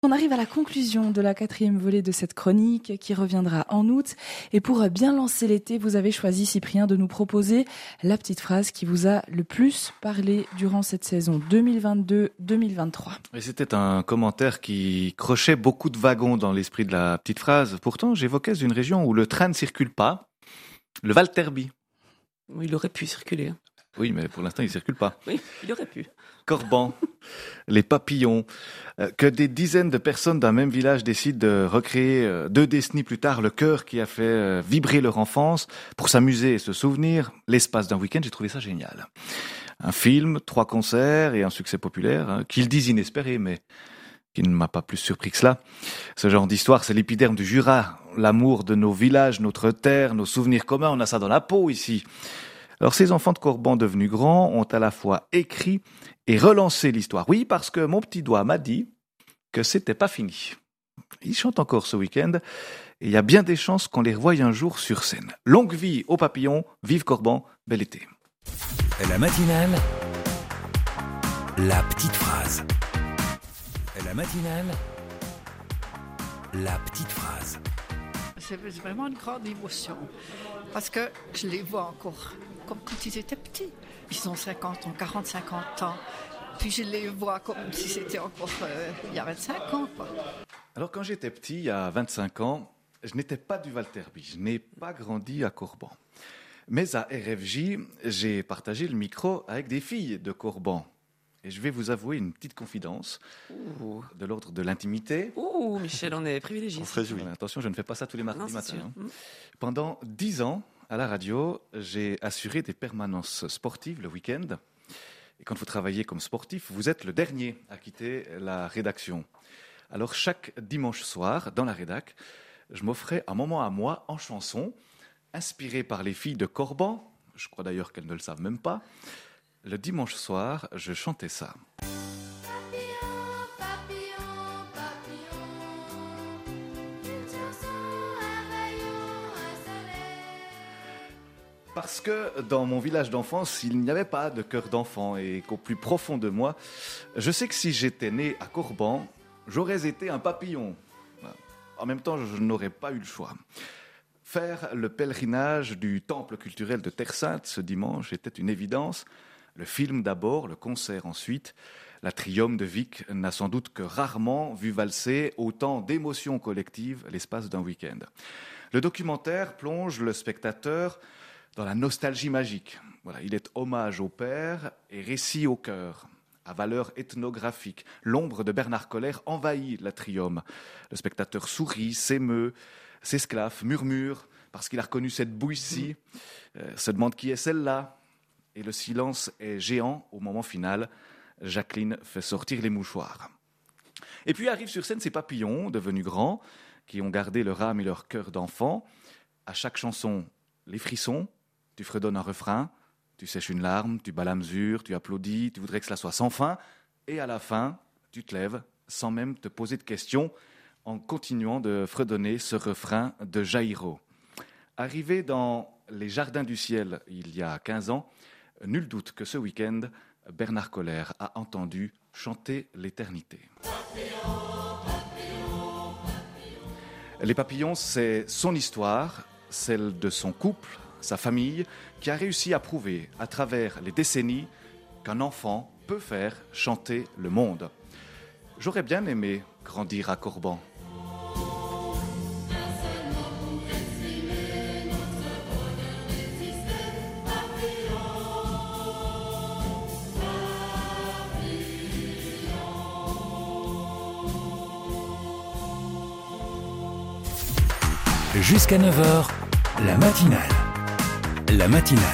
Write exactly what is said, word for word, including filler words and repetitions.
On arrive à la conclusion de la quatrième volée de cette chronique qui reviendra en août. Et pour bien lancer l'été, vous avez choisi, Cyprien, de nous proposer la petite phrase qui vous a le plus parlé durant cette saison deux mille vingt-deux deux mille vingt-trois. Et c'était un commentaire qui crochait beaucoup de wagons dans l'esprit de la petite phrase. Pourtant, j'évoquais une région où le train ne circule pas, le Val Terbi. Il aurait pu circuler. Oui, mais pour l'instant, il ne circule pas. Oui, il aurait pu. Corban, les papillons, euh, que des dizaines de personnes d'un même village décident de recréer euh, deux décennies plus tard le chœur qui a fait euh, vibrer leur enfance pour s'amuser et se souvenir, l'espace d'un week-end, j'ai trouvé ça génial. Un film, trois concerts et un succès populaire, hein, qu'ils disent inespéré, mais qui ne m'a pas plus surpris que cela. Ce genre d'histoire, c'est l'épiderme du Jura, l'amour de nos villages, notre terre, nos souvenirs communs, on a ça dans la peau ici. Alors ces enfants de Corban devenus grands ont à la fois écrit et relancé l'histoire. Oui, parce que mon petit doigt m'a dit que c'était pas fini. Ils chantent encore ce week-end et il y a bien des chances qu'on les revoie un jour sur scène. Longue vie aux papillons, vive Corban, bel été. La matinale, la petite phrase. La matinale, la petite phrase. C'est vraiment une grande émotion parce que je les vois encore comme quand ils étaient petits. Ils ont cinquante ans, quarante, cinquante ans. Puis je les vois comme si c'était encore euh, il y a vingt-cinq ans. Quoi. Alors quand j'étais petit, il y a vingt-cinq ans, je n'étais pas du Val Terbi. Je n'ai pas grandi à Corban. Mais à R F J, j'ai partagé le micro avec des filles de Corban. Et je vais vous avouer une petite confidence Ouh. de l'ordre de l'intimité. Ouh, Michel, on est privilégié. On se réjouit. Attention, je ne fais pas ça tous les mardis non, matins. Hein. Mmh. Pendant dix ans, à la radio, j'ai assuré des permanences sportives le week-end. Et quand vous travaillez comme sportif, vous êtes le dernier à quitter la rédaction. Alors chaque dimanche soir, dans la rédac, je m'offrais un moment à moi en chanson, inspiré par les filles de Corban. Je crois d'ailleurs qu'elles ne le savent même pas. Le dimanche soir, je chantais ça. Papillon, papillon, papillon, une chanson, un rayon, un soleil. Parce que dans mon village d'enfance, il n'y avait pas de cœur d'enfant et qu'au plus profond de moi, je sais que si j'étais né à Corban, j'aurais été un papillon. En même temps, je n'aurais pas eu le choix. Faire le pèlerinage du temple culturel de Terre Sainte ce dimanche était une évidence. Le film d'abord, le concert ensuite. La Triome de Vic n'a sans doute que rarement vu valser autant d'émotions collectives l'espace d'un week-end. Le documentaire plonge le spectateur dans la nostalgie magique. Voilà, il est hommage au père et récit au cœur. À valeur ethnographique, l'ombre de Bernard Coller envahit la Triome. Le spectateur sourit, s'émeut, s'esclaffe, murmure, parce qu'il a reconnu cette bouille-ci, euh, se demande qui est celle-là. Et le silence est géant au moment final. Jacqueline fait sortir les mouchoirs. Et puis arrivent sur scène ces papillons, devenus grands, qui ont gardé leur âme et leur cœur d'enfant. À chaque chanson, les frissons, tu fredonnes un refrain, tu sèches une larme, tu bats la mesure, tu applaudis, tu voudrais que cela soit sans fin. Et à la fin, tu te lèves sans même te poser de questions, en continuant de fredonner ce refrain de Jairo. Arrivé dans les Jardins du Ciel il y a quinze ans, nul doute que ce week-end, Bernard Coller a entendu chanter l'éternité. Papillon, papillon, papillon. Les papillons, c'est son histoire, celle de son couple, sa famille, qui a réussi à prouver, à travers les décennies, qu'un enfant peut faire chanter le monde. J'aurais bien aimé grandir à Corban. Jusqu'à neuf heures, la matinale. La matinale.